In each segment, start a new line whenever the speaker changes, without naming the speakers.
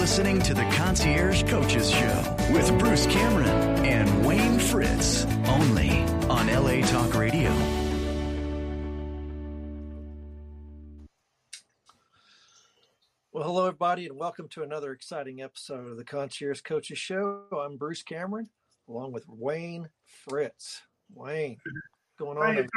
listening to the Concierge Coaches Show with Bruce Cameron and Wayne Fritz, only on LA Talk Radio.
Well, hello, everybody, and welcome to another exciting episode of the Concierge Coaches Show. I'm Bruce Cameron, along with Wayne Fritz. Wayne, what's going on? Hey,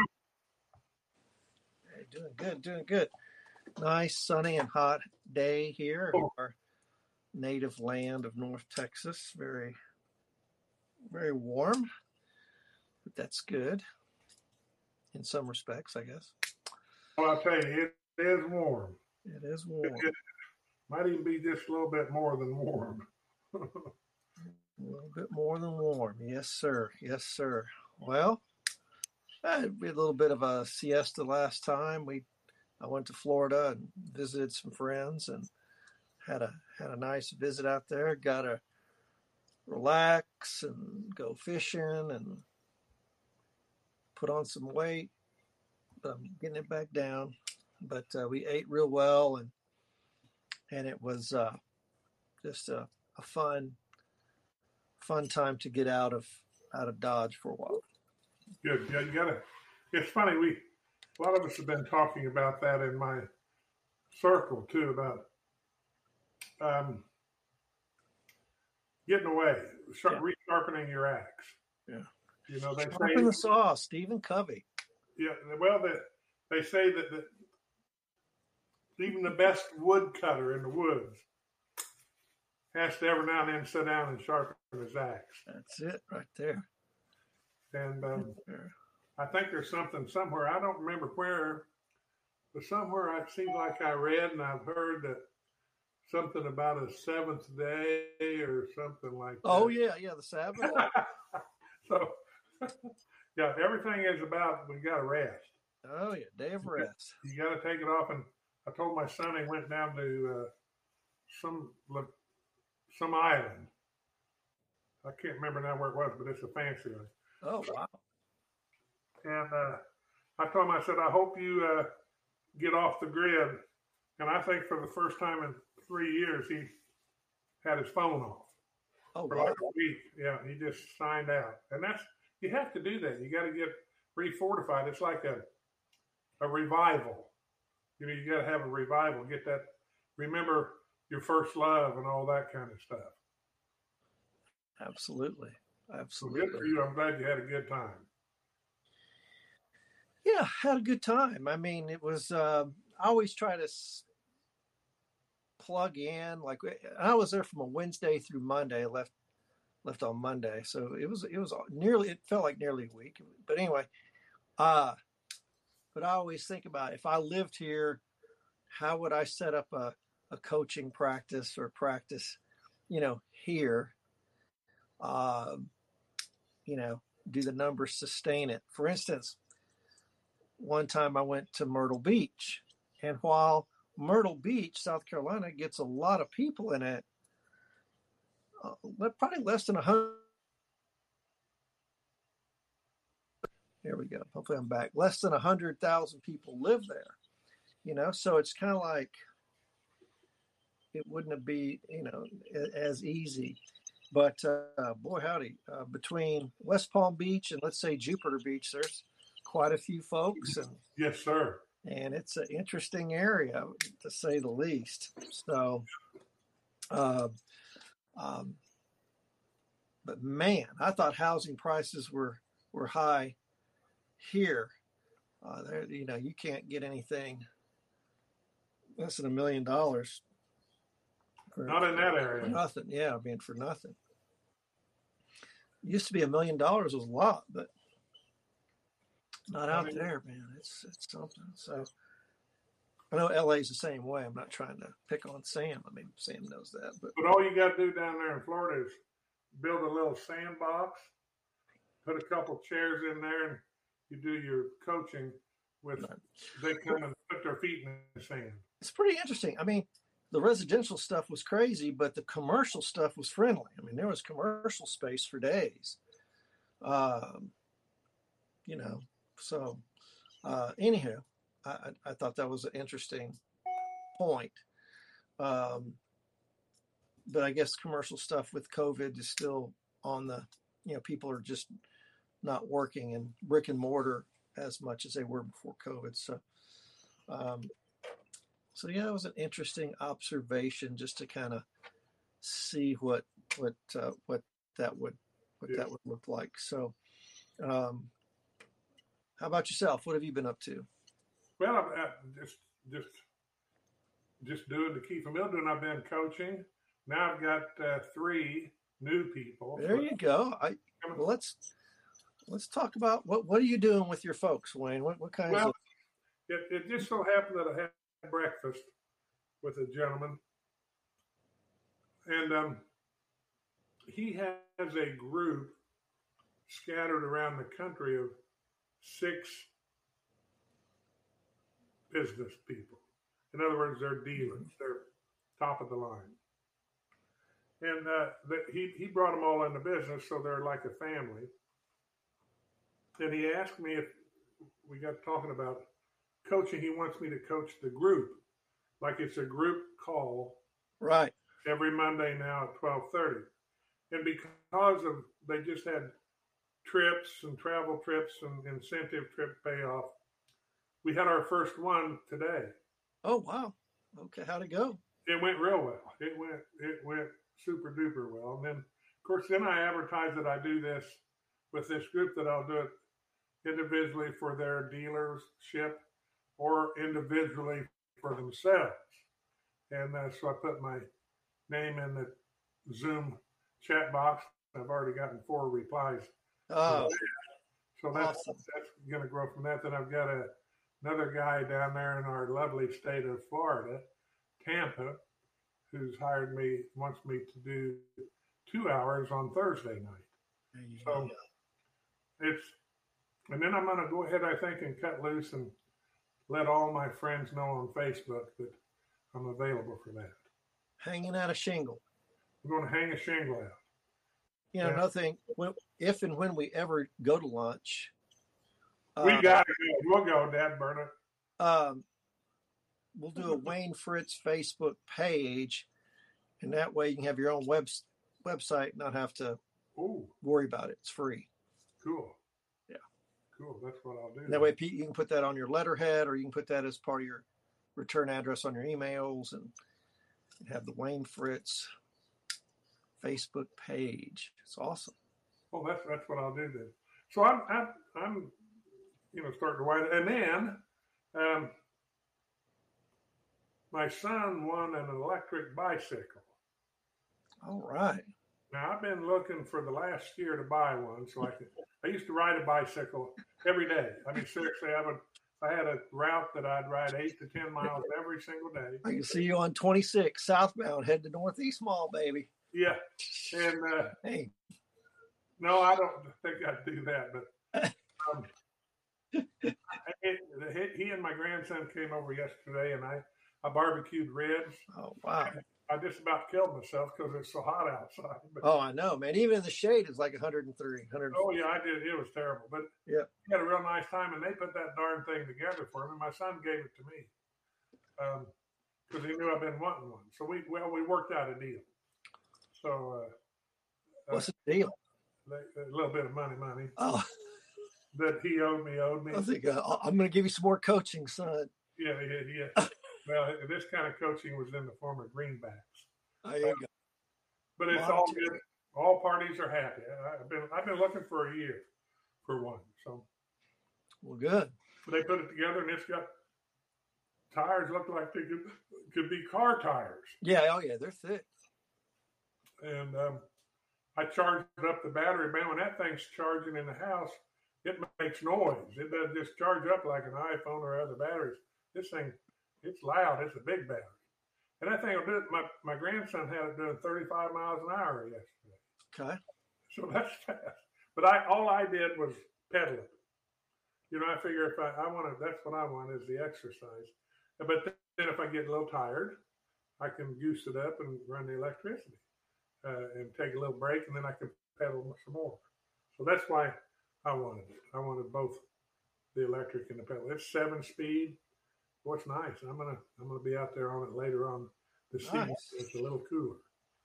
doing good. Nice, sunny, and hot day here in our native land of North Texas. Very, very warm, but that's good in some respects, I guess.
Well, I'll tell you, it is warm.
It is warm.
It might even be just a little bit more than warm.
A little bit more than warm. Yes, sir. Yes, sir. Well, I had a little bit of a siesta last time. I went to Florida and visited some friends and had a nice visit out there. Got to relax and go fishing and put on some weight. But I'm getting it back down. But we ate real well, and it was just a fun time to get out of Dodge for a while.
Good. Yeah, you gotta. It's funny. A lot of us have been talking about that in my circle too, about getting away, resharpening your axe.
Yeah.
You know, they
sharpen the saw, Stephen Covey.
Yeah. Well, they say that even the best woodcutter in the woods has to every now and then sit down and sharpen his axe.
That's it right there.
And I think there's something somewhere, I don't remember where, but somewhere it seems like I read and I've heard that something about a seventh day or something like that.
Oh, yeah, the Sabbath.
So, yeah, everything is about, we got to rest.
Oh, yeah, day of rest.
You got to take it off. And I told my son he went down to some island. I can't remember now where it was, but it's a fancy one.
Oh, wow.
And I told him, I said, I hope you get off the grid. And I think for the first time in 3 years, he had his phone off.
Oh,
for
wow.
like a week. Yeah, he just signed out. And you have to do that. You got to get refortified. It's like a revival. You know, you got to have a revival. Get that, remember your first love and all that kind of stuff.
Absolutely.
So good for you. I'm glad you had a good time.
Yeah, had a good time. I mean, it was, I always try to plug in. Like, I was there from a Wednesday through Monday. I left on Monday. So it felt like nearly a week. But anyway, but I always think about if I lived here, how would I set up a coaching practice or practice, here? Do the numbers sustain it? For instance, one time I went to Myrtle Beach, and while Myrtle Beach, South Carolina, gets a lot of people in it, probably less than 100. Here we go. Hopefully I'm back. Less than 100,000 people live there, so it's kind of like it wouldn't be, as easy. But boy, howdy, between West Palm Beach and let's say Jupiter Beach, there's quite a few folks. And,
yes, sir.
And it's an interesting area, to say the least. So, but man, I thought housing prices were high here. There, you can't get anything less than $1 million.
Not in that area.
For nothing. Yeah, I mean, for nothing. It used to be $1 million was a lot, but not out there, man. It's something. So I know LA's the same way. I'm not trying to pick on Sam. I mean, Sam knows that. But
all you got to do down there in Florida is build a little sandbox, put a couple chairs in there, and you do your coaching with, they come and put their feet in the sand.
It's pretty interesting. I mean, the residential stuff was crazy, but the commercial stuff was friendly. I mean, there was commercial space for days. So anyhow, I thought that was an interesting point. but I guess commercial stuff with COVID is still on the, people are just not working in brick and mortar as much as they were before COVID. So, yeah, it was an interesting observation just to kind of see what that would look like. So, how about yourself? What have you been up to?
Well, I'm just doing the Keith Mill doing. I've been coaching. Now I've got 3 new people.
There you go. Well, let's talk about what are you doing with your folks, Wayne? What kinds of?
It just so happened that I had breakfast with a gentleman, and he has a group scattered around the country of 6 business people. In other words, they're dealers. They're top of the line. And he brought them all into business, so they're like a family. And he asked me if we got talking about coaching. He wants me to coach the group, like it's a group call,
right?
Every Monday now at 12:30. And because of they just had trips and travel trips and incentive trip payoff, we had our first one today.
Oh wow! Okay, how'd it go?
It went real well. It went super duper well. And then, of course, I advertise that I do this with this group, that I'll do it individually for their dealership or individually for themselves. And so I put my name in the Zoom chat box. I've already gotten 4 replies.
Oh,
so that's going to grow from that. Then I've got another guy down there in our lovely state of Florida, Tampa, who's wants me to do 2 hours on Thursday night. So and then I'm going to go ahead, I think, and cut loose and let all my friends know on Facebook that I'm available for that.
Hanging out a shingle.
We're going to hang a shingle out.
Another thing, if and when we ever go to lunch.
We got to go. We'll go, Dad Bernard.
We'll do a Wayne Fritz Facebook page, and that way you can have your own website, not have to worry about it. It's free.
Cool.
Yeah.
Cool. That's what I'll do.
And that way, Pete, you can put that on your letterhead, or you can put that as part of your return address on your emails, and have the Wayne Fritz Facebook page. It's awesome.
Well, that's what I'll do then. So I'm starting to wind, and then my son won an electric bicycle.
All right.
Now I've been looking for the last year to buy one, so I used to ride a bicycle every day. I mean, seriously, I had a route that I'd ride 8 to 10 miles every single day.
I can see you on 26 southbound, head to Northeast Mall, baby.
Yeah, and
hey,
no, I don't think I'd do that, but he and my grandson came over yesterday, and I barbecued ribs.
Oh wow!
I just about killed myself because it's so hot outside. But,
oh, I know, man. Even in the shade, it's like 103, 104.
Oh yeah, I did. It was terrible, but
yeah,
we had a real nice time, and they put that darn thing together for me. My son gave it to me because he knew I've been wanting one. So we worked out a deal. So
what's the deal?
A little bit of money.
Oh,
that he owed me.
I think I'm going to give you some more coaching, son.
Yeah. Well, this kind of coaching was in the form of greenbacks.
There you go.
But it's all good. All parties are happy. I've been looking for a year for one. So,
well, good.
They put it together, and it's got tires look like they could be car tires.
Yeah. Oh yeah, they're thick.
And I charged up the battery. Man, when that thing's charging in the house, it makes noise. It doesn't just charge up like an iPhone or other batteries. This thing, it's loud. It's a big battery. And that thing will do it. My grandson had it doing 35 miles an hour yesterday.
Okay.
So that's fast. But all I did was pedal it. I figure if I want to, that's what I want is the exercise. But then if I get a little tired, I can goose it up and run the electricity. And take a little break, and then I can pedal some more. So that's why I wanted it. I wanted both the electric and the pedal. It's 7-speed. Well, it's nice. I'm gonna be out there on it later on this season. It's a little cooler.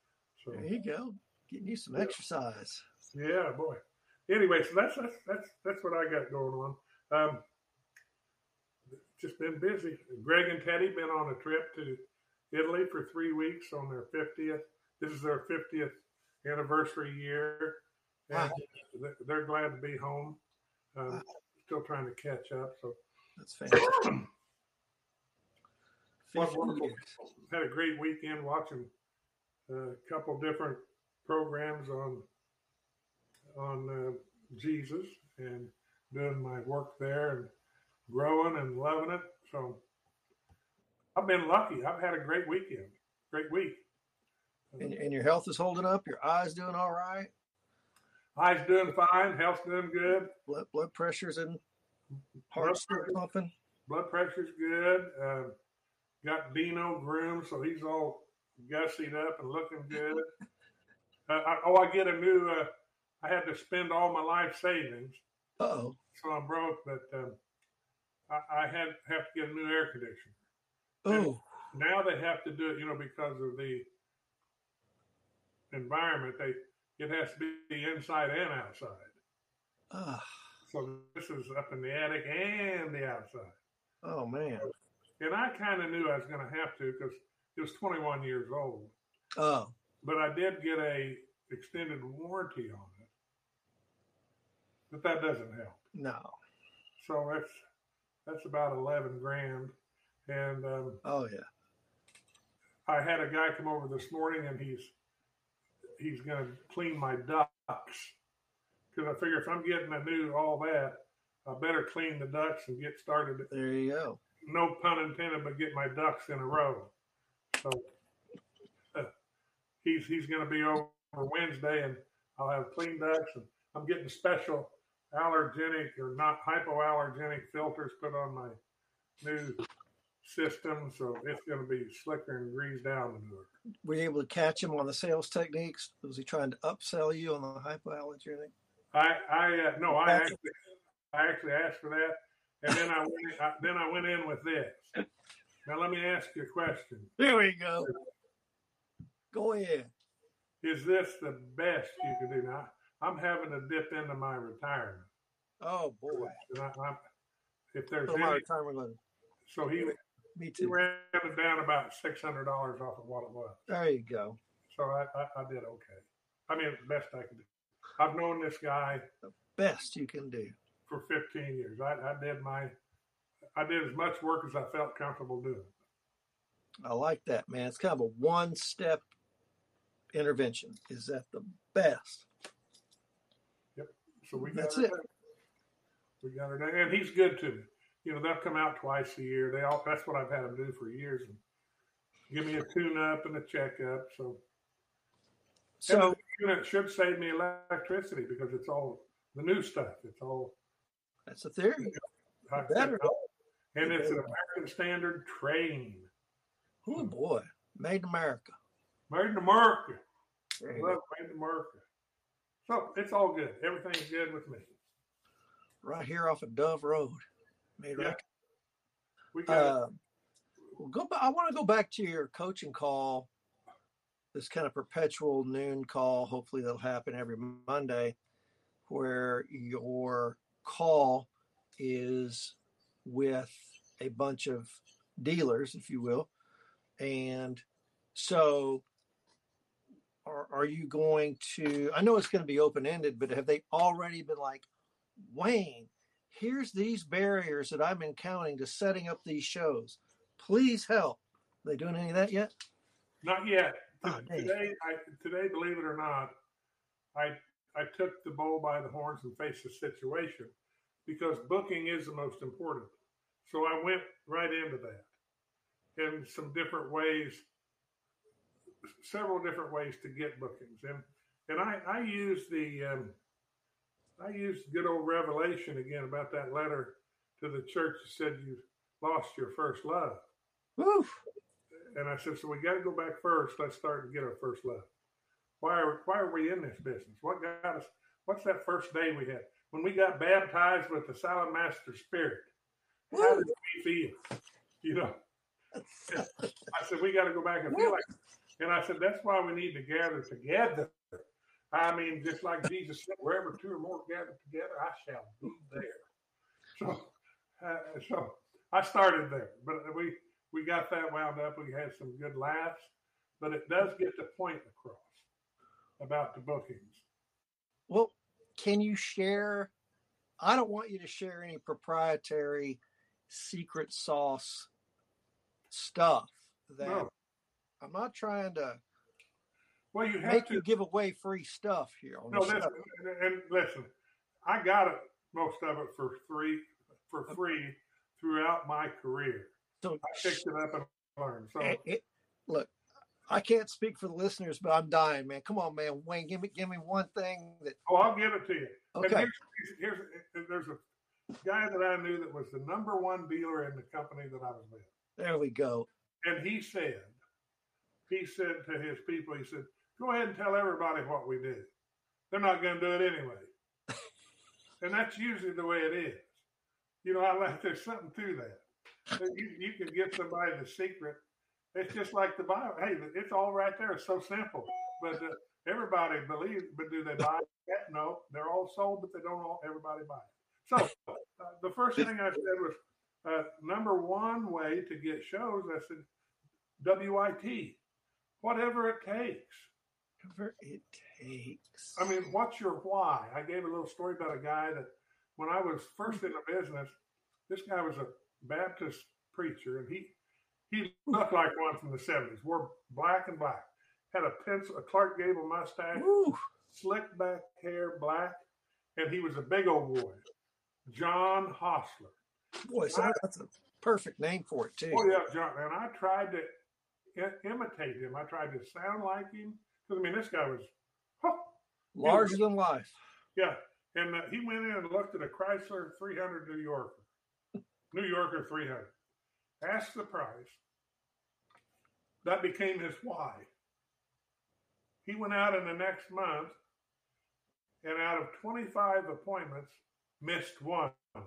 So
there you go. Getting you some exercise.
yeah, boy. Anyway, so that's what I got going on. Just been busy. Greg and Teddy been on a trip to Italy for 3 weeks on their 50th. This is their 50th anniversary year. And they're glad to be home. Still trying to catch up. So
that's fantastic.
Wonderful. Had a great weekend watching a couple different programs on Jesus and doing my work there and growing and loving it. So I've been lucky. I've had a great weekend. Great week.
And your health is holding up? Your eyes doing all right?
Eyes doing fine. Health's doing good.
Blood pressure's and heart's still pumping?
Blood pressure's good. Got Dino groomed, so he's all gussied up and looking good. I get a new, I had to spend all my life savings.
Uh-oh.
So I'm broke, but I have to get a new air conditioner.
Oh.
And now they have to do it, because of the environment. It has to be inside and outside. So this is up in the attic and the outside.
Oh, man.
And I kind of knew I was going to have to because it was 21 years old.
Oh.
But I did get a extended warranty on it. But that doesn't help.
No.
So that's about 11 grand. And
oh yeah.
I had a guy come over this morning and he's going to clean my ducts. Because I figure if I'm getting a new all that, I better clean the ducts and get started.
There you go.
No pun intended, but get my ducks in a row. So he's going to be over Wednesday, and I'll have clean ducts. And I'm getting special allergenic or not hypoallergenic filters put on my new system, so it's going to be slicker and greased down manure.
Were you able to catch him on the sales techniques? Was he trying to upsell you on the hypoallergenic?
I actually asked for that. And then I went in with this. Now let me ask you a question.
There we go. Go ahead.
Is this the best you can do? Now I'm having to dip into my retirement.
Oh boy!
If there's
my retirement loan.
So
me too.
He ran it down about $600 off of what it was.
There you go.
So I did okay. I mean, the best I could do. I've known this guy.
The best you can do.
For 15 years. I did as much work as I felt comfortable doing.
I like that, man. It's kind of a one-step intervention. Is that the best?
Yep. So we got
That's
it.
it.
We got her done. And he's good to me. They'll come out twice a year. That's what I've had them do for years. And give me a tune-up and a checkup. So the unit should save me electricity because it's all the new stuff. It's all.
That's a theory. Better.
And it's an American Standard train.
Oh boy, made in America.
Made in America. Made in America. So it's all good. Everything's good with me.
Right here off of Dove Road. Made right.
We got
I want to go back to your coaching call. This kind of perpetual noon call. Hopefully that'll happen every Monday, where your call is with a bunch of dealers, if you will. And so are you going to, I know it's going to be open-ended, but have they already been like, Wayne, here's these barriers that I've been counting to setting up these shows. Please help. Are they doing any of that yet?
Not yet.
Oh,
today, believe it or not, I took the bull by the horns and faced the situation because booking is the most important. So I went right into that in some different ways, several different ways to get bookings. And I used good old revelation again about that letter to the church that said you lost your first love.
Woo.
And I said, so we got to go back first. Let's start and get our first love. Why are we in this business? What got us? What's that first day we had? When we got baptized with the Salamaster Spirit, how did we feel? I said, we got to go back and feel like And I said, that's why we need to gather together. I mean, just like Jesus said, wherever two or more gather together, I shall be there. So I started there, but we got that wound up. We had some good laughs, but it does get the point across about the bookings.
Well, can you share? I don't want you to share any proprietary secret sauce stuff that
No.
I'm not trying to
Well, you have
make
to
you give away free stuff here on
no,
the show.
listen, I got it most of it for free throughout my career.
So
I picked it up and learned. So
look, I can't speak for the listeners, but I'm dying, man. Come on, man, Wayne, give me one thing that.
Oh, I'll give it to you.
Okay.
And there's a guy that I knew that was the number one dealer in the company that I was with.
There we go.
And he said to his people, he said, go ahead and tell everybody what we do. They're not going to do it anyway. And that's usually the way it is. You know, there's something to that. You can give somebody the secret. It's just like the Bible. Hey, it's all right there. It's so simple. But everybody believes, but do they buy it? No, they're all sold, but they don't all, everybody buy it. So the first thing I said was, number one way to get shows, I said, WIT, whatever it takes.
Whatever it takes.
I mean, what's your why? I gave a little story about a guy that when I was first in the business, this guy was a Baptist preacher, and he looked like one from the 70s, wore black and black, had a Clark Gable mustache, slick back hair, black, and he was a big old boy, John Hostler.
Boy, so that's a perfect name for it, too.
Oh, yeah, John. And I tried to imitate him. I tried to sound like him. Because, I mean, this guy was
larger than life.
Yeah. And he went in and looked at a Chrysler 300 New Yorker 300. Asked the price. That became his why. He went out in the next month, and out of 25 appointments, missed one.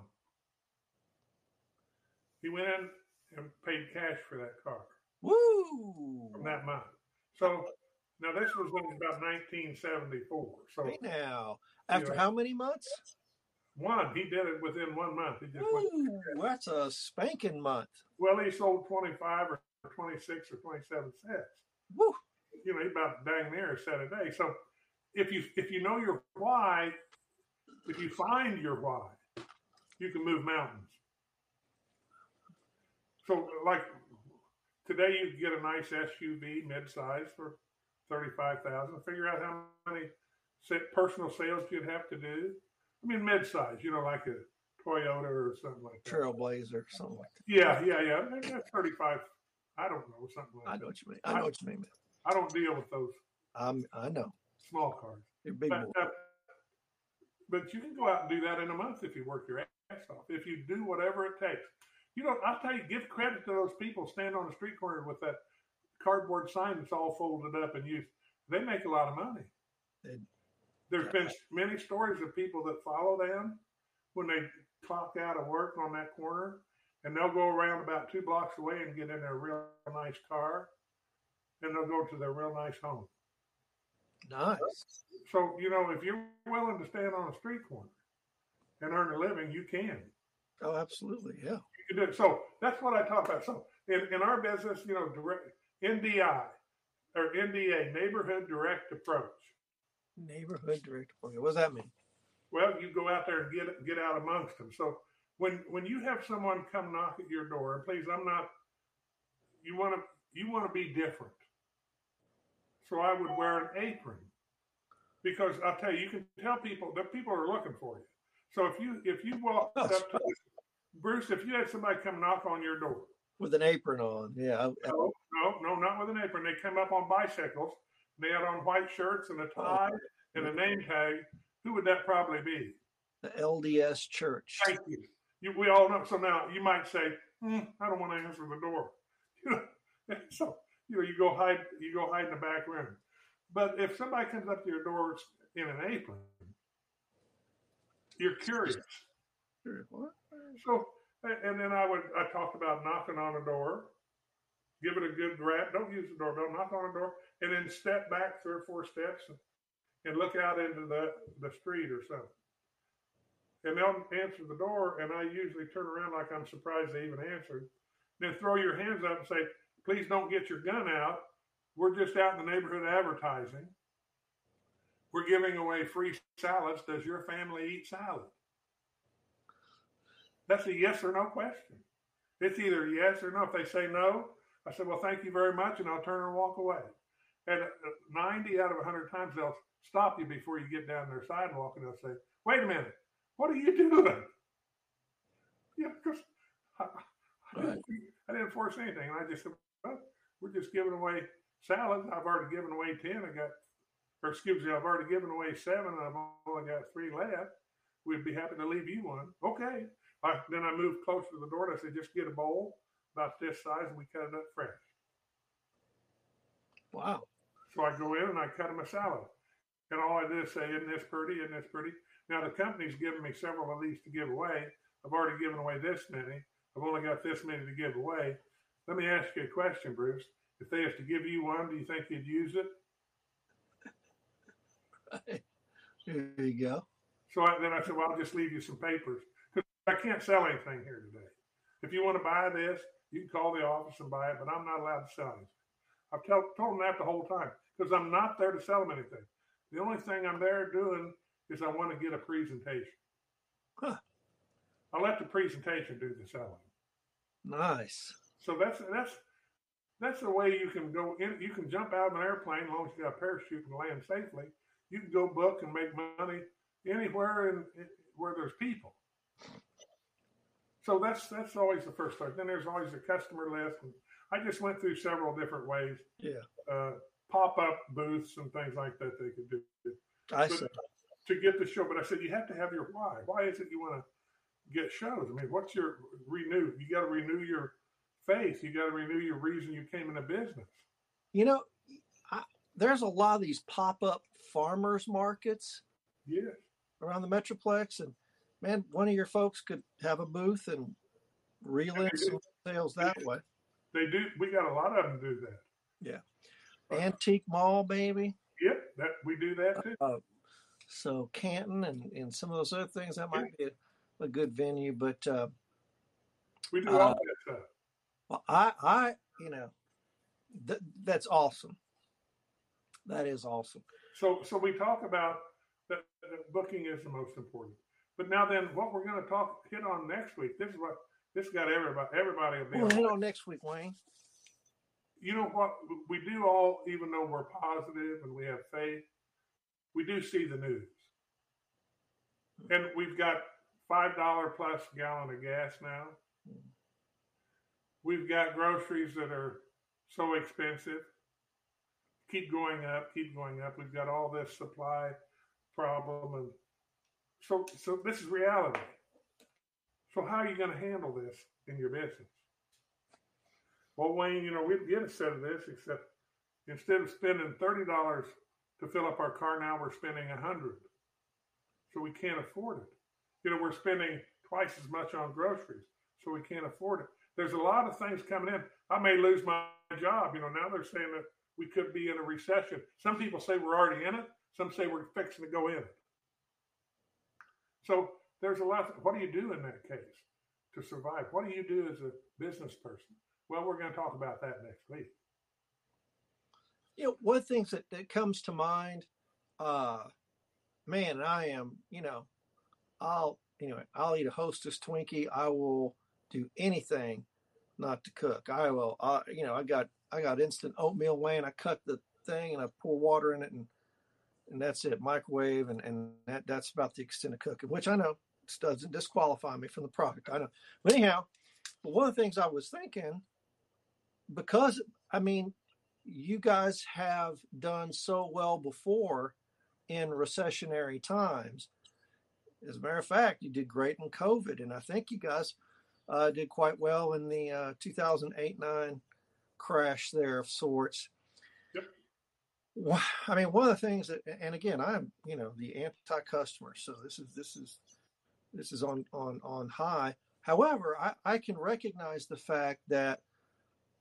He went in and paid cash for that car.
Woo!
From that month. So now this was about 1974. So
right now, after how many months?
One. He did it within 1 month. He just
that's a spanking month.
Well, he sold 25 or 26 or 27 sets.
Woo!
You know, he about dang near a set a day. So if you know your why, if you find your why, you can move mountains. So like today, you can get a nice SUV midsize for $35,000. Figure out how many personal sales you'd have to do. I mean, midsize, you know, like a Toyota or something like that.
Trailblazer or something like that.
Yeah. That's 35. I don't know, something like that.
I know what you mean. I know what you mean.
I don't deal with those.
I know.
Small cars.
They're big.
But you can go out and do that in a month if you work your ass off. If you do whatever it takes. You know, I'll tell you, give credit to those people standing on the street corner with that cardboard sign that's all folded up and used. They make a lot of money. There's been many stories of people that follow them when they clock out of work on that corner, and they'll go around about 2 blocks away and get in their real nice car, and they'll go to their real nice home.
Nice.
So, you know, if you're willing to stand on a street corner and earn a living, you can.
Oh, absolutely, yeah.
You can do it. So that's what I talk about. So in our business, you know, NDI or NDA, Neighborhood Direct Approach.
Neighborhood Direct Approach. What does that mean?
Well, you go out there and get out amongst them. So when you have someone come knock at your door, and please, you want to be different. So I would wear an apron, because I'll tell you, you can tell people that people are looking for you. So if you walk up to Bruce, if you had somebody come knock on your door
with an apron on, yeah.
No, not with an apron. They come up on bicycles. They had on white shirts and a tie and a name tag. Who would that probably be?
The LDS Church.
Thank you. We all know. So now you might say, I don't want to answer the door. So you go hide in the back room. But if somebody comes up to your door in an apron, you're curious.
What?
So, and then I talked about knocking on a door, give it a good grab. Don't use the doorbell. Knock on the door, and then step back 3 or 4 steps and look out into the street or something. And they'll answer the door, and I usually turn around like I'm surprised they even answered. Then throw your hands up and say, please don't get your gun out. We're just out in the neighborhood advertising. We're giving away free salads. Does your family eat salad? That's a yes or no question. It's either yes or no. If they say no, I said, well, thank you very much, and I'll turn and walk away. And 90 out of 100 times, they'll stop you before you get down their sidewalk, and they'll say, wait a minute, what are you doing? Yeah, because I didn't force anything. And I just said, well, we're just giving away salads. I've already given away 10. I've already given away 7. And I've only got 3 left. We'd be happy to leave you one. Okay. Then I moved closer to the door and I said, just get a bowl about this size and we cut it up fresh.
Wow.
So I go in and I cut them a salad. And all I did is say, isn't this pretty? Isn't this pretty? Now the company's given me several of these to give away. I've already given away this many. I've only got this many to give away. Let me ask you a question, Bruce. If they have to give you one, do you think you'd use it?
There you go.
So then I said, well, I'll just leave you some papers. Because I can't sell anything here today. If you want to buy this, you can call the office and buy it, but I'm not allowed to sell anything. I've told them that the whole time because I'm not there to sell them anything. The only thing I'm there doing is I want to get a presentation.
Huh.
I'll let the presentation do the selling.
Nice.
So that's the way you can go in. You can jump out of an airplane as long as you got a parachute and land safely. You can go book and make money anywhere where there's people. So that's always the first start. Then there's always a customer list. And I just went through several different ways.
Yeah.
Pop-up booths and things like that they could do.
I see.
To get the show. But I said, you have to have your why. Why is it you want to get shows? I mean, what's your renew? You got to renew your faith. You got to renew your reason you came into business.
You know, there's a lot of these pop-up farmers markets around the Metroplex. And, man, one of your folks could have a booth and reel in some sales that way.
They do. We got a lot of them do that.
Yeah. Antique Mall, baby.
Yep, we do that too.
So Canton and some of those other things, that might be a good venue. But
we do all that stuff.
Well, I that's awesome. That is awesome.
So we talk about that booking is the most important. But now then, what we're going to hit on next week, this got everybody will be
We'll hit on next week, Wayne.
You know what? We do all, even though we're positive and we have faith, we do see the news. And we've got $5 plus gallon of gas now. We've got groceries that are so expensive. Keep going up. We've got all this supply problem. And so this is reality. So how are you going to handle this in your business? Well, Wayne, we'd get a set of this, except instead of spending $30 to fill up our car, now we're spending $100. So we can't afford it. We're spending twice as much on groceries, so we can't afford it. There's a lot of things coming in. I may lose my job. Now they're saying that we could be in a recession. Some people say we're already in it. Some say we're fixing to go in it. So there's a lot. What do you do in that case to survive? What do you do as a business person? Well, we're going to talk about that next week.
One of the things that comes to mind, man, I am, I'll eat a Hostess Twinkie. I will do anything not to cook. I will, I got instant oatmeal, Wayne. I cut the thing and I pour water in it and that's it. Microwave. And that's about the extent of cooking, which I know doesn't disqualify me from the product. I know. But anyhow, one of the things I was thinking, because, you guys have done so well before in recessionary times. As a matter of fact, you did great in COVID, and I think you guys did quite well in the 2008-9 crash there of sorts.
Yep.
Well, one of the things that, and again, I'm the anti-customer, so this is on high. However, I can recognize the fact that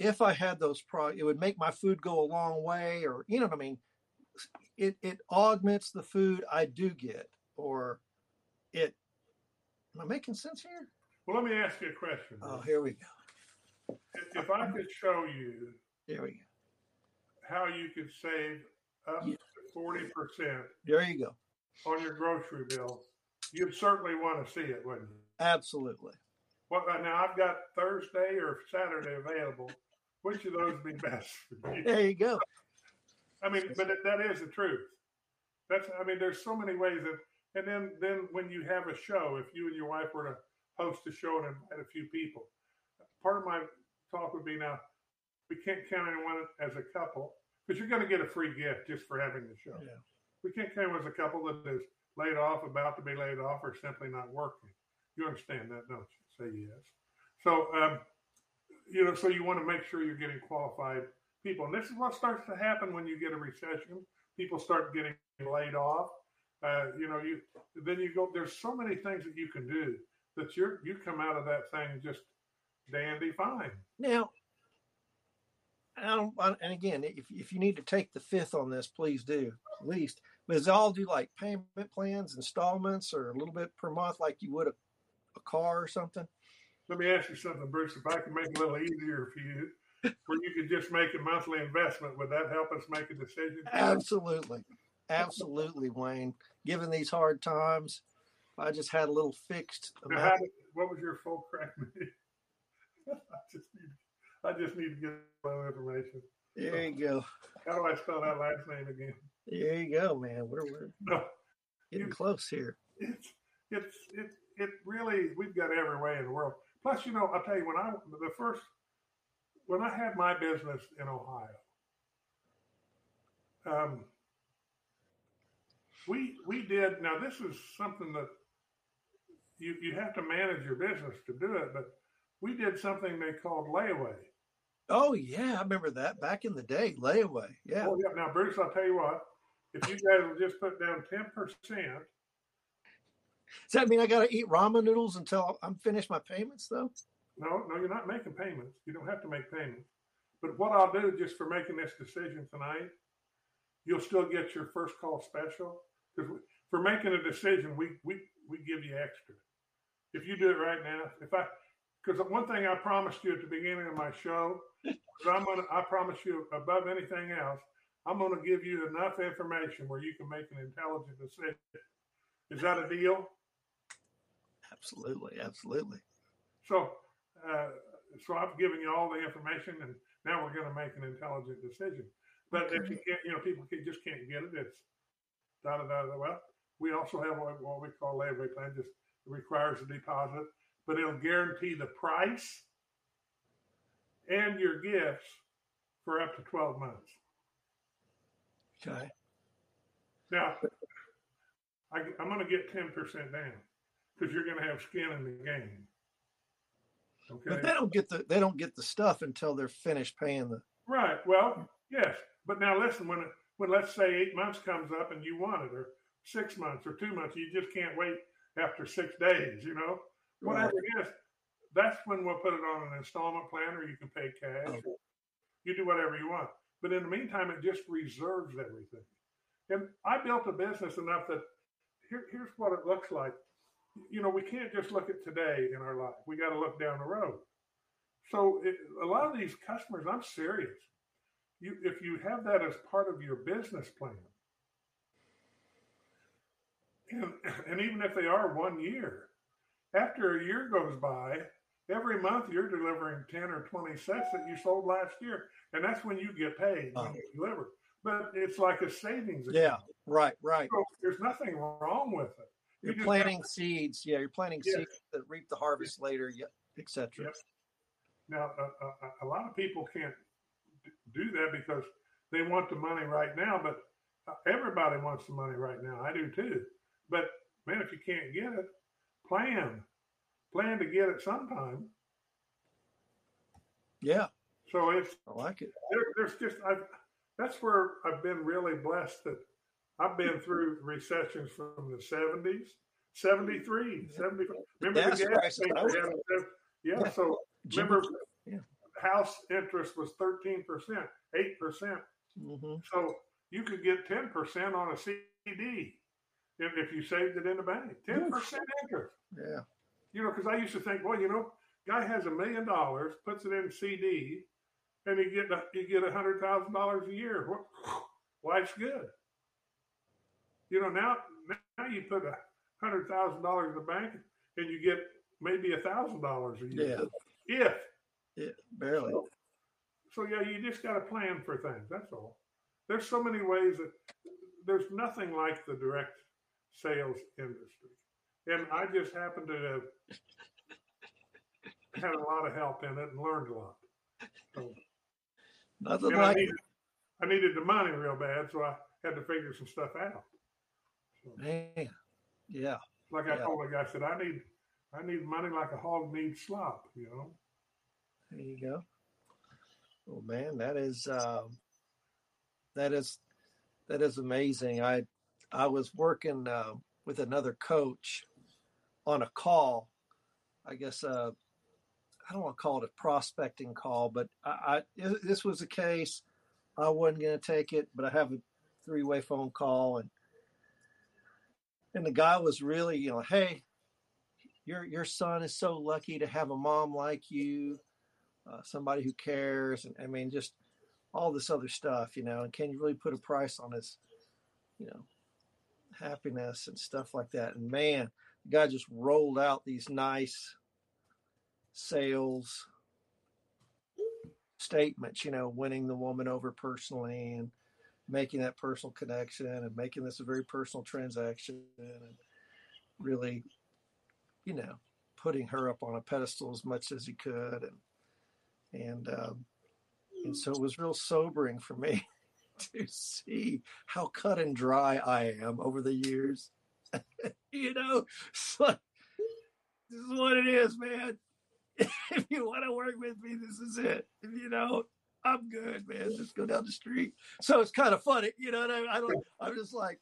if I had those products, it would make my food go a long way, or you know what I mean. It augments the food I do get, or it. Am I making sense here?
Well, let me ask you a question.
Oh, here we go.
If I could show you
There we go.
how you could save up to 40%
There you go.
on your grocery bill, you'd certainly want to see it, wouldn't you?
Absolutely.
Well, now I've got Thursday or Saturday available. Which of those would be best for you?
There you go.
I mean, but that is the truth. I mean, there's so many ways that, and then when you have a show, if you and your wife were to host a show and invite a few people, part of my talk would be now, we can't count anyone as a couple because you're going to get a free gift just for having the show.
Yeah.
We can't count as a couple that is laid off, about to be laid off, or simply not working. You understand that, don't you? Say yes. So, so you want to make sure you're getting qualified people. And this is what starts to happen when you get a recession. People start getting laid off. There's so many things that you can do that you come out of that thing just dandy fine.
Now, and again, if you need to take the fifth on this, please do, at least. But does it all do like payment plans, installments, or a little bit per month like you would a car or something?
Let me ask you something, Bruce. If I can make it a little easier for you, where you could just make a monthly investment, would that help us make a decision?
Absolutely, Wayne. Given these hard times, I just had a little fixed
amount. What was your full crack name? I just need to get a little information.
There you go.
How do I spell that last name again?
There you go, man. We're getting close here.
It really, we've got every way in the world. Plus, I'll tell you, when I had my business in Ohio, we did, now this is something that you have to manage your business to do it, but we did something they called layaway.
Oh, yeah, I remember that back in the day, layaway. Yeah.
Oh, yeah. Now, Bruce, I'll tell you what, if you guys will just put down 10%.
Does that mean I got to eat ramen noodles until I'm finished my payments, though?
No, you're not making payments. You don't have to make payments. But what I'll do just for making this decision tonight, you'll still get your first call special. Because for making a decision, we give you extra. If you do it right now, because one thing I promised you at the beginning of my show, I promise you above anything else, I'm going to give you enough information where you can make an intelligent decision. Is that a deal?
Absolutely. Absolutely.
So I've given you all the information, and now we're going to make an intelligent decision. But if you can't, people just can't get it. It's da-da-da-da. Well, we also have what we call layaway plan. Just requires a deposit, but it'll guarantee the price and your gifts for up to 12 months.
Okay.
Now, I'm going to get 10% down because you're going to have skin in the game. Okay.
But they don't get the stuff until they're finished paying the.
Right. Well, yes. But now listen, when let's say 8 months comes up and you want it, or 6 months or 2 months, you just can't wait after 6 days, whatever it is, that's when we'll put it on an installment plan, or you can pay cash. Okay. You do whatever you want. But in the meantime, it just reserves everything. And I built a business enough that here's what it looks like. We can't just look at today in our life. We got to look down the road. So a lot of these customers, I'm serious. If you have that as part of your business plan, and even if they are 1 year, after a year goes by, every month you're delivering 10 or 20 sets that you sold last year. And that's when you get paid when you deliver. But it's like a savings account.
Yeah, right.
So there's nothing wrong with it.
You're planting seeds. Yeah, you're planting seeds that reap the harvest later, et cetera.
Yep. Now, a lot of people can't do that because they want the money right now, but everybody wants the money right now. I do too. But, man, if you can't get it, plan to get it sometime.
Yeah.
So I
like it.
There's just, that's where I've been really blessed that I've been through recessions from the 70s, 73, 74. Remember the gas station? Yeah. So remember house interest was 13%, 8%.
Mm-hmm.
So you could get 10% on a CD if you saved it in the bank. 10% interest.
Yeah.
You know, because I used to think, well, you know, guy has $1 million, puts it in CD, and you get $100,000 a year. Life's good. You know, now you put $100,000 in the bank, and you get maybe $1,000 a year.
Yeah.
Yeah,
barely.
So yeah, you just got to plan for things. That's all. There's so many ways that there's nothing like the direct sales industry, and I just happen to have had a lot of help in it and learned a lot. So,
Nothing like
I needed the money real bad, so I had to figure some stuff out. So,
man. Yeah.
like I told the guy, I said, I need money like a hog needs slop, you know.
There you go. Oh man, that is amazing. I was working with another coach on a call. I guess I don't want to call it a prospecting call, but this was a case. I wasn't going to take it, but I have a 3-way phone call, and the guy was really, you know, hey, your son is so lucky to have a mom like you, somebody who cares, and I mean, just all this other stuff, you know, and can you really put a price on his, you know, happiness and stuff like that? And man, the guy just rolled out these nice sales statements, you know, winning the woman over personally and making that personal connection and making this a very personal transaction and really, you know, putting her up on a pedestal as much as he could. And so it was real sobering for me to see how cut and dry I am over the years. You know, it's like, this is what it is, man. If you want to work with me, this is it. If you don't, I'm good, man. Just go down the street. So it's kind of funny, you know what I mean? I'm just like,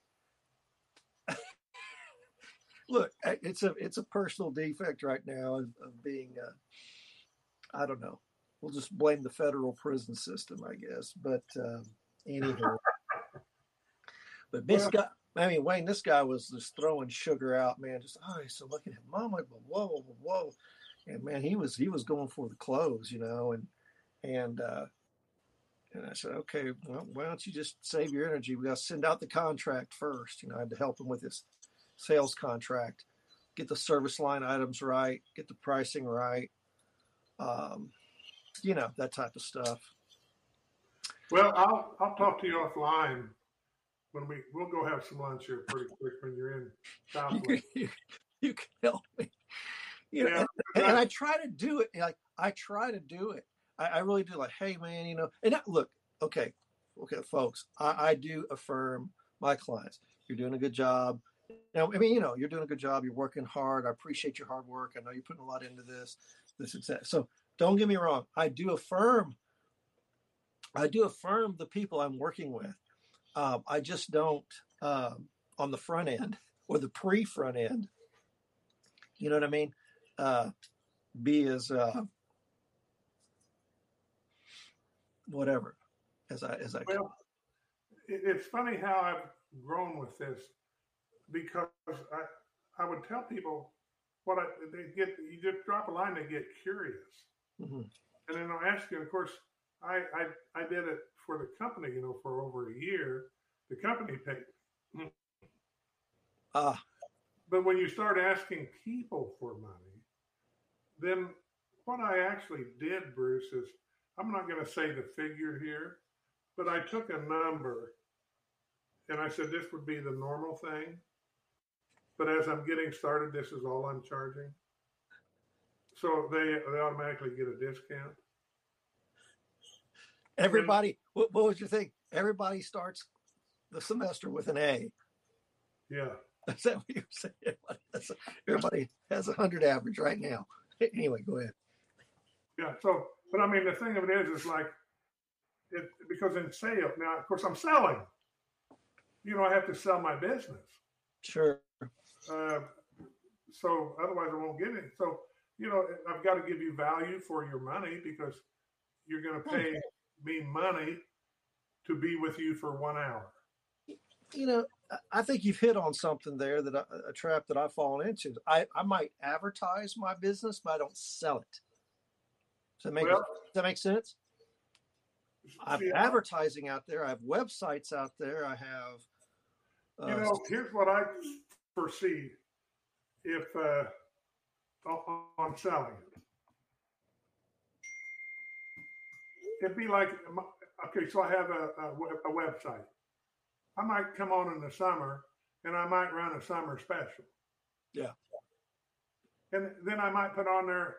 look, it's a personal defect right now of being, I don't know. We'll just blame the federal prison system, I guess. But anyhow, but this guy, I mean, Wayne, this guy was just throwing sugar out, man. Just, oh, so look at him. I'm like, whoa. And man, he was going for the close, you know, and I said, okay, well, why don't you just save your energy? We got to send out the contract first. You know, I had to help him with his sales contract, get the service line items right, get the pricing right, you know, that type of stuff.
Well, I'll talk to you offline when we'll go have some lunch here pretty quick when you're in Southland.
You can help me. You know, and I try to do it. Like I try to do it. I really do. Like, hey, man, you know. And look, okay, folks. I do affirm my clients. You're doing a good job. Now, I mean, you know, you're doing a good job. You're working hard. I appreciate your hard work. I know you're putting a lot into this and that. So don't get me wrong. I do affirm the people I'm working with. I just don't on the front end or the pre-front end. You know what I mean? Be as whatever as I
well, it's funny how I've grown with this because I would tell people you just drop a line, they get curious, and then I'll ask you. Of course, I did it for the company, you know, for over a year. The company paid. But when you start asking people for money, then what I actually did, Bruce, is I'm not going to say the figure here, but I took a number and I said this would be the normal thing. But as I'm getting started, this is all I'm charging. So they automatically get a discount.
Everybody, what was your thing? Everybody starts the semester with an A.
Yeah.
Is that what you were saying? Everybody has 100 average right now. Anyway, go ahead.
Yeah. So, but I mean, the thing of it is like, because in sales, now, of course, I'm selling. You know, I have to sell my business.
Sure.
So otherwise I won't get it. So, you know, I've got to give you value for your money because you're going to pay me money to be with you for 1 hour.
You know, I think you've hit on something there, that a trap that I've fallen into. I might advertise my business, but I don't sell it. Does that make sense? I have advertising out there. I have websites out there. I have.
Here's what I foresee if on selling it. It'd be like, okay, so I have a website. I might come on in the summer and I might run a summer special.
Yeah.
And then I might put on there,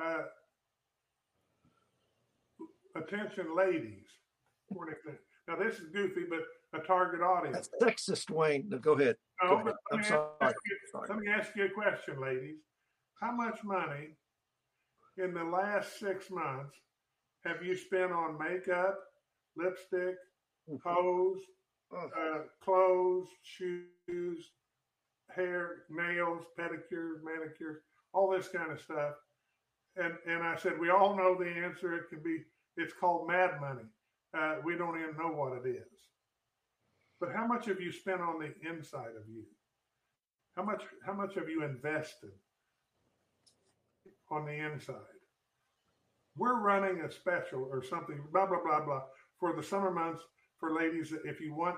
attention ladies. Now this is goofy, but a target audience.
That's sexist, Wayne. No, go ahead.
No,
go ahead.
I'm sorry. Let me ask you a question, ladies. How much money in the last 6 months have you spent on makeup, lipstick, hose, clothes, shoes, hair, nails, pedicures, manicures, all this kind of stuff? And I said, we all know the answer. It's called mad money. We don't even know what it is. But how much have you spent on the inside of you? How much have you invested on the inside? We're running a special or something, blah, blah, blah, blah, for the summer months for ladies if you want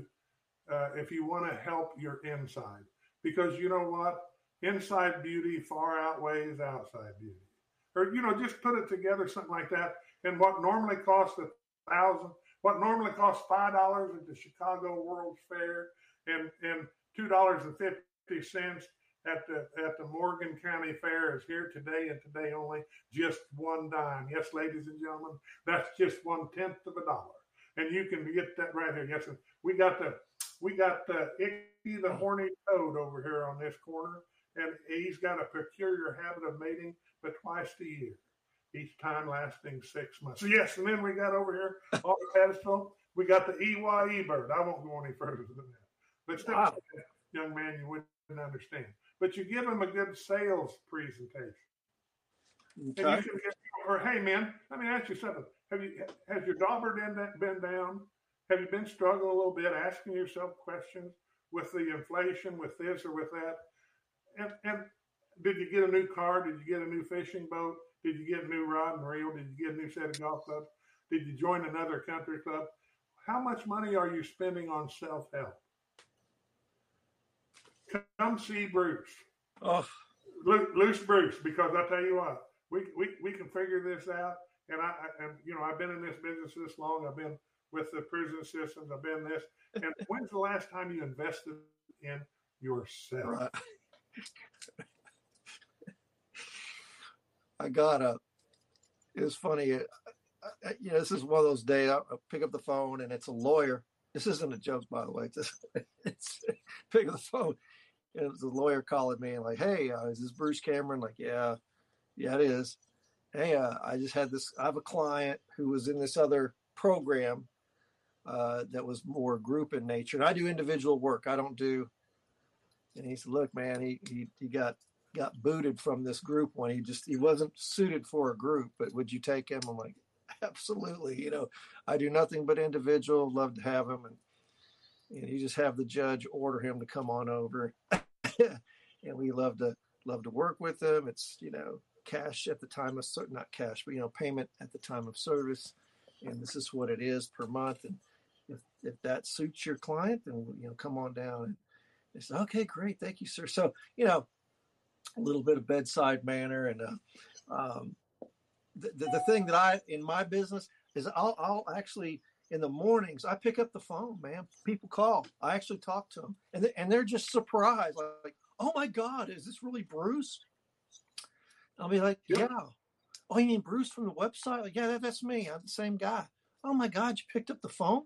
to help your inside. Because you know what? Inside beauty far outweighs outside beauty. Or, just put it together, something like that. And what normally costs $1,000, what normally costs $5 at the Chicago World's Fair and $2.50 at the Morgan County Fair is here today and today only, just $1. Yes, ladies and gentlemen, that's just 1/10 of a dollar. And you can get that right here. Yes, we got the Icky the horny toad over here on this corner, and he's got a peculiar habit of mating, but twice a year, each time lasting 6 months. So yes, and then we got over here on the pedestal, we got the EYE bird. I won't go any further than that. But still, young man, you wouldn't understand. But you give him a good sales presentation. Okay. And you can or hey man, let me ask you something. Has your daughter been down? Have you been struggling a little bit, asking yourself questions with the inflation, with this or with that? And did you get a new car? Did you get a new fishing boat? Did you get a new rod and reel? Did you get a new set of golf clubs? Did you join another country club? How much money are you spending on self-help? Come see Bruce.
Oh,
Loose Bruce, because I tell you what, we can figure this out. And I've been in this business this long. I've been with the prison systems. I've been this. And when's the last time you invested in yourself?
Right. It was funny. This is one of those days I pick up the phone and it's a lawyer. This isn't a joke, by the way. It's pick up the phone and it was a lawyer calling me and like, hey, is this Bruce Cameron? Like, yeah, it is. Hey, I have a client who was in this other program that was more group in nature. And I do individual work. I don't do. And he said, look, man, he got booted from this group when he wasn't suited for a group, but would you take him? I'm like, absolutely. I do nothing but individual, love to have him. And you just have the judge order him to come on over. And we love to work with him. It's, cash at the time of not cash, but, payment at the time of service. And this is what it is per month. And if that suits your client, then, come on down. And they said, okay, great. Thank you, sir. So, a little bit of bedside manner. And the thing that in my business is I'll actually, in the mornings, I pick up the phone, man. People call. I actually talk to them. And they're just surprised. Like, oh, my God, is this really Bruce? I'll be like, yeah. Oh, you mean Bruce from the website? Like, yeah, that's me. I'm the same guy. Oh, my God, you picked up the phone?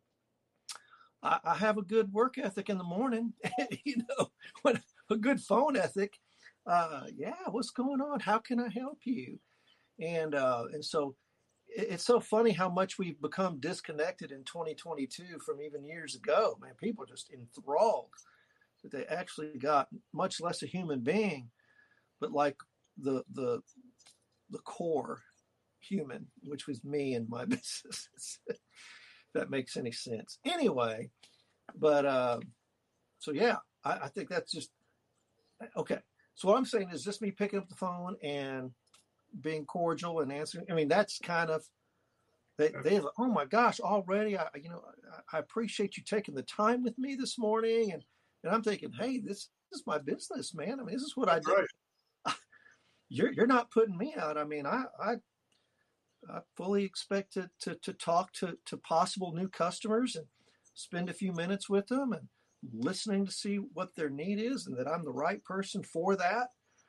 I have a good work ethic in the morning, when a good phone ethic. Yeah, what's going on? How can I help you? And so it's so funny how much we've become disconnected in 2022 from even years ago. Man, people are just enthralled that they actually got much less a human being, but like the core, human, which was me and my business. If that makes any sense. Anyway, but so yeah, I think that's just okay. So what I'm saying is just me picking up the phone and being cordial and answering. I mean, that's kind of they oh my gosh, already. I appreciate you taking the time with me this morning, and I'm thinking, hey, this is my business, man. I mean, this is what I do. Right. You're not putting me out. I mean, I fully expect to talk to possible new customers and spend a few minutes with them and listening to see what their need is and that I'm the right person for that.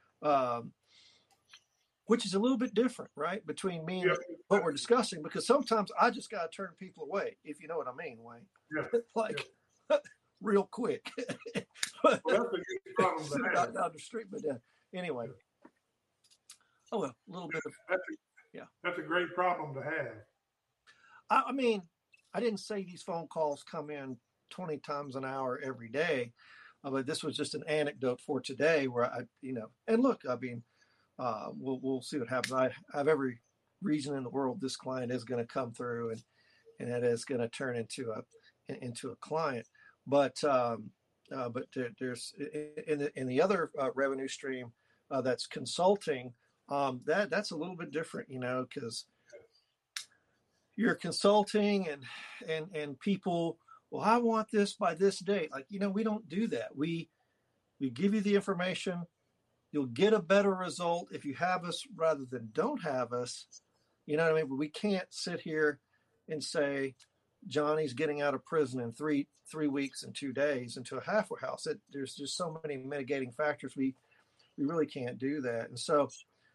Which is a little bit different, right, between me and what we're discussing, because sometimes I just got to turn people away, if you know what I mean, Wayne.
Yeah.
Real quick.
Well, that's a good problem to have.
Down the street, but anyway. Oh, well, a little bit of,
That's a great problem to have.
I mean, I didn't say these phone calls come in 20 times an hour every day, but this was just an anecdote for today where and look, I mean, we'll see what happens. I have every reason in the world this client is going to come through and it is going to turn into a client. But there's in the other revenue stream that's consulting, that's a little bit different, because you're consulting and people, well, I want this by this date. Like, we don't do that. We give you the information. You'll get a better result if you have us rather than don't have us. You know what I mean? But we can't sit here and say Johnny's getting out of prison in three weeks and 2 days into a halfway house. There's just so many mitigating factors. We really can't do that. And so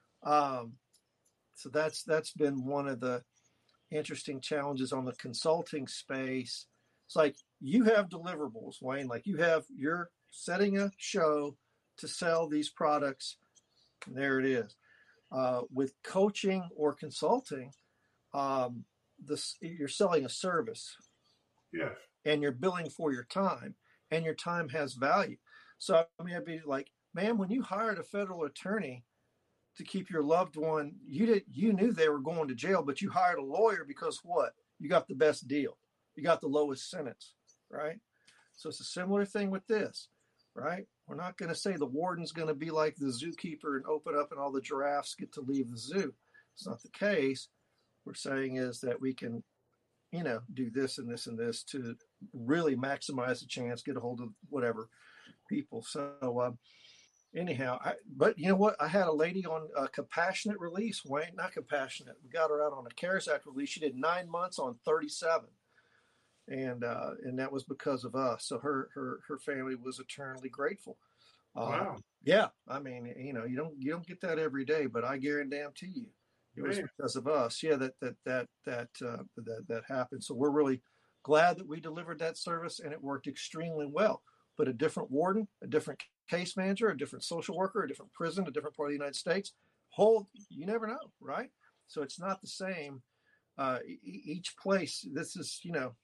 that's been one of the interesting challenges on the consulting space. It's like you have deliverables, Wayne. Like you're setting a show to sell these products. There it is. With coaching or consulting, you're selling a service.
Yes.
And you're billing for your time, and your time has value. So I mean, I'd be like, man, when you hired a federal attorney to keep your loved one, you knew they were going to jail, but you hired a lawyer because what? You got the best deal. You got the lowest sentence, right? So it's a similar thing with this, right? We're not going to say the warden's going to be like the zookeeper and open up and all the giraffes get to leave the zoo. It's not the case. We're saying is that we can, do this and this and this to really maximize the chance, get a hold of whatever people. So anyhow, but you know what? I had a lady on a compassionate release, Wayne, not compassionate. We got her out on a CARES Act release. She did 9 months on 37. And that was because of us. So her family was eternally grateful.
Wow.
Yeah. I mean, you don't get that every day, but I guarantee you it was because of us. Yeah. That happened. So we're really glad that we delivered that service and it worked extremely well. But a different warden, a different case manager, a different social worker, a different prison, a different part of the United States, you never know. Right. So it's not the same. Each place, this is,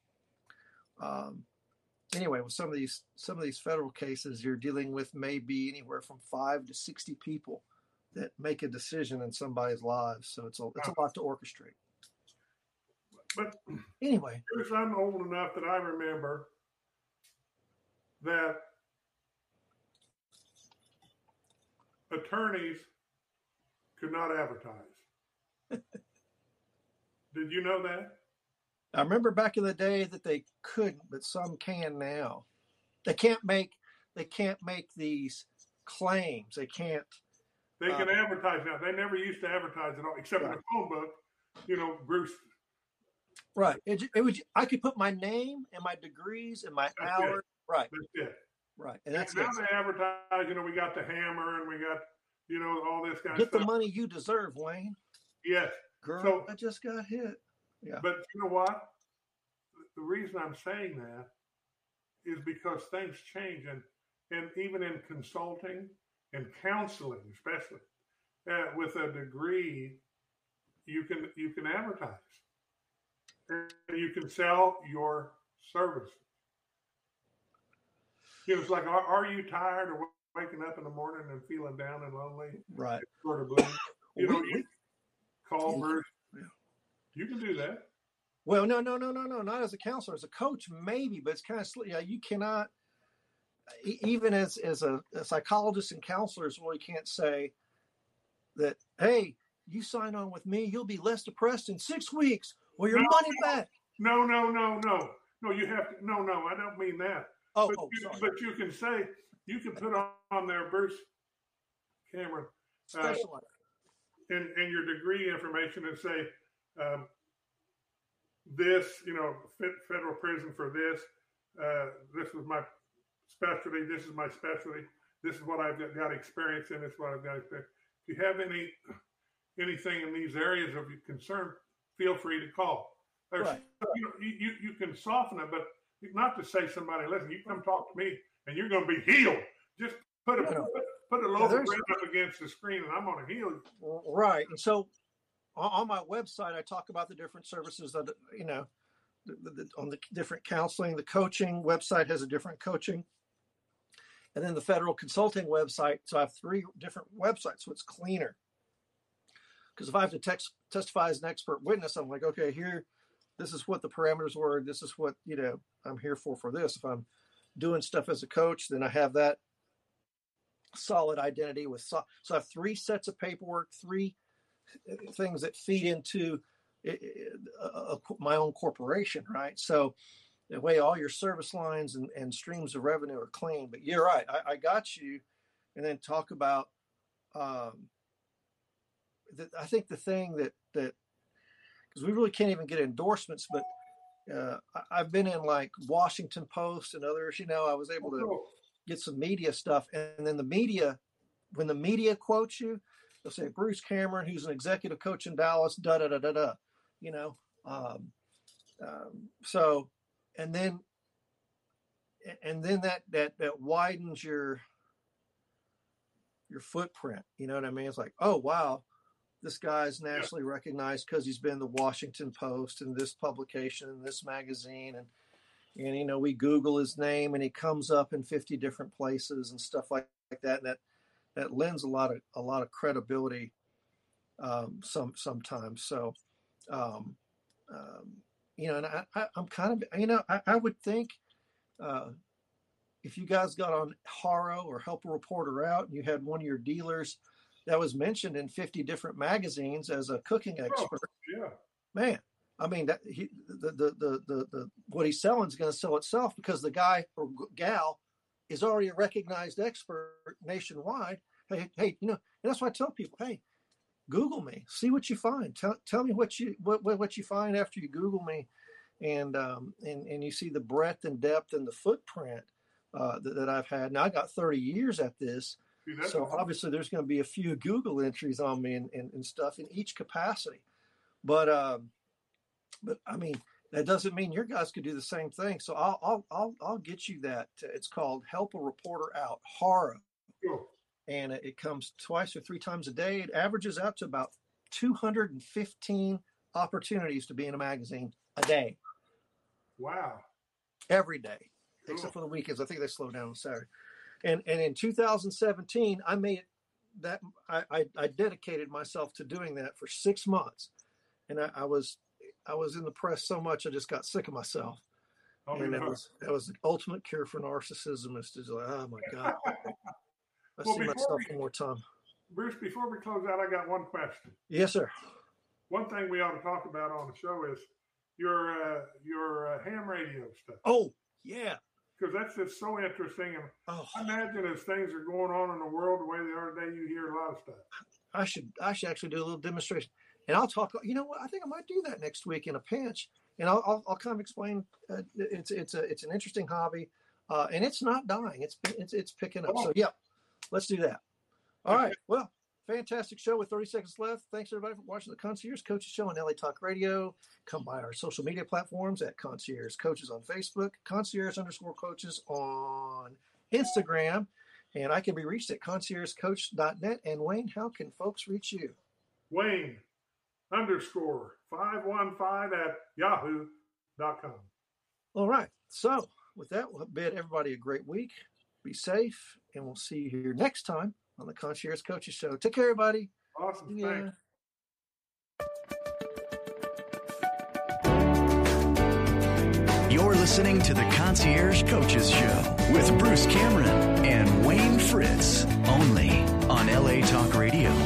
anyway, with some of these federal cases, you're dealing with maybe anywhere from 5 to 60 people that make a decision in somebody's lives. So it's a lot to orchestrate.
But
anyway,
I'm old enough that I remember that attorneys could not advertise. Did you know that?
I remember back in the day that they couldn't, but some can now. They can't make these claims. They can't.
They can advertise now. They never used to advertise at all, except in the phone book. Bruce.
Right. It was. I could put my name and my degrees and my hours. Right.
That's it.
Right. And that's
now they advertise. We got the hammer and we got all this kind of
stuff. Get the money you deserve, Wayne.
Yes.
Girl, I just got hit. Yeah.
But you know what? The reason I'm saying that is because things change, and even in consulting and counseling, especially with a degree, you can advertise and you can sell your services. It's like, are you tired of waking up in the morning and feeling down and lonely?
Right.
Sort of blue. You call Bruce. You can do that.
Well, no, not as a counselor. As a coach, maybe, but it's kind of you cannot. Even as a psychologist and counselors, well, you can't say that. Hey, you sign on with me, you'll be less depressed in 6 weeks, or your money back.
No. You have to. No. I don't mean that. But you can say, you can put on there, Bruce Cameron, in your degree information and say, this, federal prison for this. This was my specialty. This is my specialty. This is what I've got experience in. This is what I've got experience. If you have anything in these areas of your concern, feel free to call. Right. You can soften it, but not to say somebody, listen, you come talk to me and you're going to be healed. Just put a loaf of bread up against the screen and I'm going to heal you.
Right. And so on my website, I talk about the different services that, on the different counseling. The coaching website has a different coaching. And then the federal consulting website. So I have 3 different websites, so it's cleaner. Because if I have to testify as an expert witness, I'm like, okay, this is what the parameters were. This is what, I'm here for this. If I'm doing stuff as a coach, then I have that solid identity so I have 3 sets of paperwork, 3 things that feed into my own corporation, right? So the way all your service lines and streams of revenue are clean. But you're right. I got you. And then talk about, I think the thing that because we really can't even get endorsements, but I've been in like Washington Post and others, I was able to get some media stuff. And then the media, when the media quotes you, they'll say Bruce Cameron, who's an executive coach in Dallas, so, and then that widens your footprint. You know what I mean? It's like, oh, wow, this guy's nationally recognized because he's been in the Washington Post and this publication and this magazine. And we Google his name and he comes up in 50 different places and stuff like that. And that lends a lot of credibility sometimes. So, and I'm kind of, I would think if you guys got on Haro or Help a Reporter Out and you had one of your dealers that was mentioned in 50 different magazines as a cooking expert, man, I mean, that the what he's selling is going to sell itself because the guy or gal is already a recognized expert nationwide. Hey, and that's why I tell people, hey, Google me, see what you find. Tell me what you find after you Google me, and you see the breadth and depth and the footprint that I've had. Now I got 30 years at this, so obviously there's going to be a few Google entries on me and stuff in each capacity. But I mean, that doesn't mean your guys could do the same thing. So I'll get you that. It's called Help a Reporter Out, Haro.
Sure.
And it comes 2 or 3 times a day. It averages out to about 215 opportunities to be in a magazine a day.
Wow.
Every day, except for the weekends. I think they slow down on Saturday. And in 2017, I made that. I dedicated myself to doing that for 6 months. And I was in the press so much, I just got sick of myself. And that was the ultimate cure for narcissism. Is just like, oh my God. I see myself one more time.
Bruce, before we close out, I got one question.
Yes, sir.
One thing we ought to talk about on the show is your ham radio stuff.
Oh, yeah.
Because that's just so interesting. And I imagine as things are going on in the world the way they are today, you hear a lot of stuff.
I should actually do a little demonstration. And I'll talk. You know what? I think I might do that next week in a pinch. And I'll kind of explain. It's an interesting hobby, and it's not dying. It's picking up. So yeah. Let's do that. All right. Well, fantastic show with 30 seconds left. Thanks, everybody, for watching the Concierge Coaches Show on LA Talk Radio. Come by our social media platforms at Concierge Coaches on Facebook, Concierge_Coaches on Instagram, and I can be reached at conciergecoach.net. And Wayne, how can folks reach you?
Wayne _515 at yahoo.com.
All right. So with that, we'll bid everybody a great week. Be safe, and we'll see you here next time on the Concierge Coaches Show. Take care, everybody.
Awesome.
Yeah.
Thanks.
You're listening to the Concierge Coaches Show with Bruce Cameron and Wayne Fritz, only on LA Talk Radio.